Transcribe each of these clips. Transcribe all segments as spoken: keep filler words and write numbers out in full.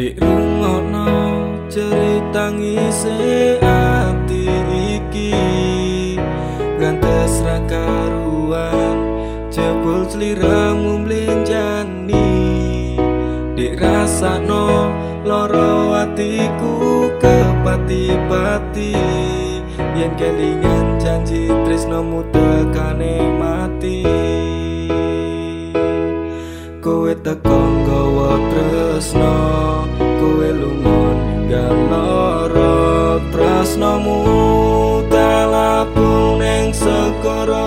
Dik rungokno cerita ngisi ati iki, gantes ra karuan jebul sliramu mlenjani. Dik rasakno loro atiku kepati-pati, yen kelingan janji tresnomu tekane mati. Kowe teko nggawa tresno, kowe lungon galoro, tresnomu talapung ning segara.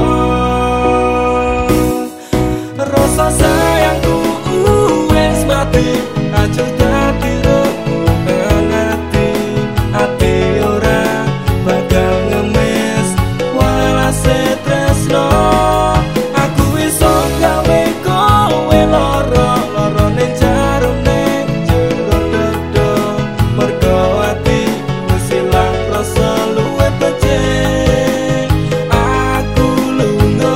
Rasa sayangku wis mati, aja dadi rebutan ati. Ati ora bakal ngemis walase tresno. Aku iso gawe kowe lara, lara ning jero ning jero dodo. Mergo ati wis ilang rasa luwih becik. Aku lunga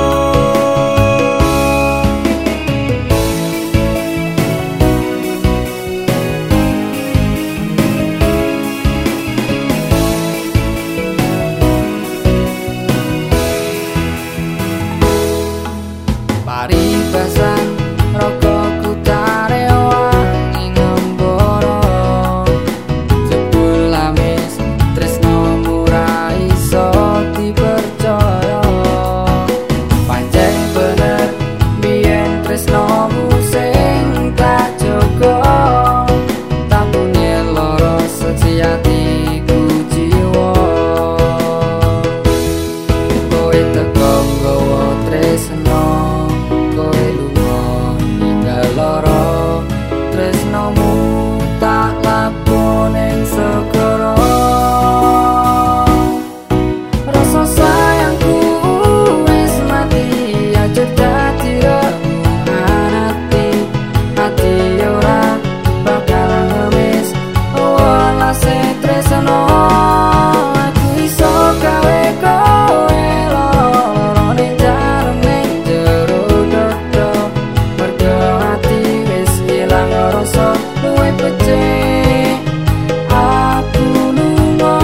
paribasan rogoku tareo wangi ngemboro, jebul lamis tresnomu ra iso dipercaya. Pancen bener biyen tresnomu sing tak jaga, tampune loro sejatiku jiwa. Kowe teko nggawa tresno, kowe lunga ninggal lara, tresnomu tak lapun ing segara. Rasa sayangku wis mati, aja dadi rebutan ati. Ati ora bakal ngemis walase tresno. Aku iso gawe kowe lara ning jarem ning jero dodo. Mergo ati wis ilang rasa luwih becik. Aku lunga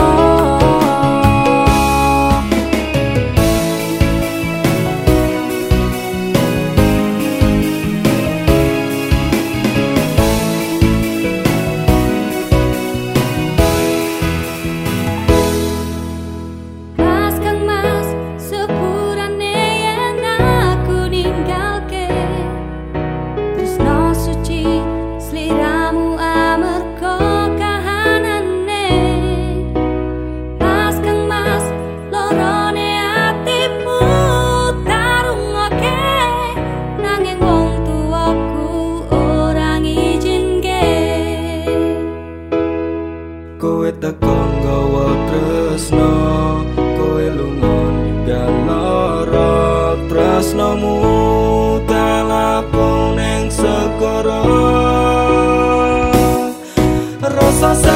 Mas Kang Mas, sepurane yen aku ninggalke tresno suci sliramu amarga kahanane. Mas Kang Mas, lorone atimu tarungoke, nanging wong tuaku ora ngijinke. Kowe teko nggawa tresno, kowe lunga ninggal lara, tresnomu talapung ning segara. Rasa